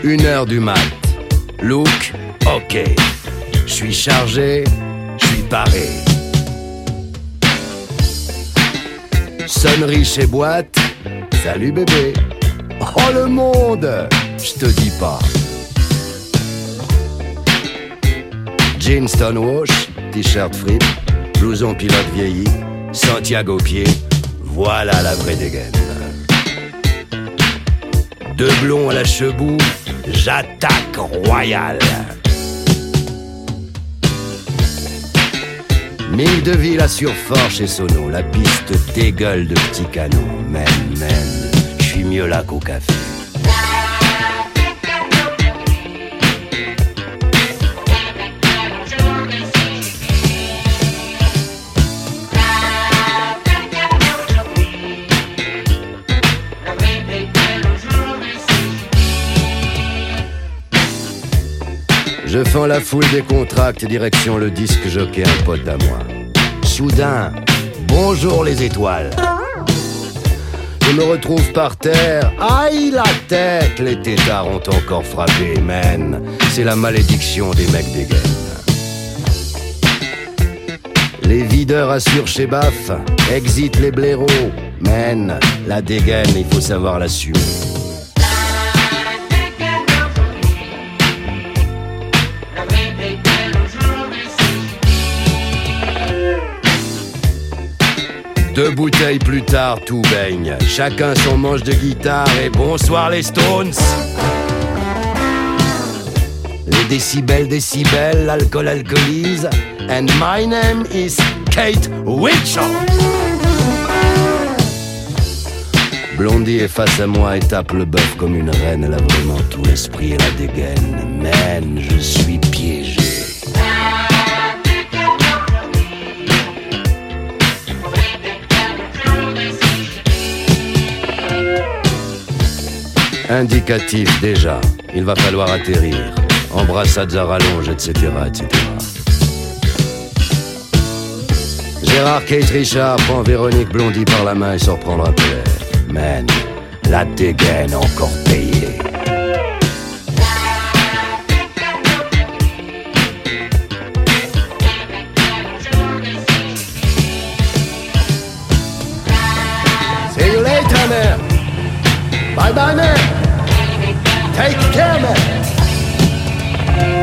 1h du mat. Look, ok. Je suis chargé, je suis paré. Sonnerie chez boîte. Salut bébé. Oh le monde, je te dis pas. Jeans Stonewash, t-shirt fripe, blouson pilote vieilli, Santiago pied, voilà la vraie dégaine. Deux blonds à la chebout, j'attaque royal. Mille de ville à surfort chez Sono, la piste dégueule de petits canons. Man, je suis mieux là qu'au café. Je fends la foule des contracts, direction le disque jockey, un pote à moi. Soudain, bonjour les étoiles. Je me retrouve par terre, aïe la tête, les têtards ont encore frappé, man. C'est la malédiction des mecs des gaines. Les videurs assurent chez Baff, exit les blaireaux, man. La dégaine, il faut savoir l'assumer. Deux bouteilles plus tard, tout baigne. Chacun son manche de guitare et bonsoir les Stones. Les décibels, l'alcool alcoolise. And my name is Kate Winslet. Blondie est face à moi et tape le bœuf comme une reine. Elle a vraiment tout l'esprit et la dégaine. Man, je suis piégé. Indicatif déjà, il va falloir atterrir. Embrassades à rallonge, etc., etc. Gérard, Kate, Richard prend Véronique Blondie par la main et sort prendre un peu. Man, la dégaine encore payée. See you later, man. Bye bye, man. Take care, man.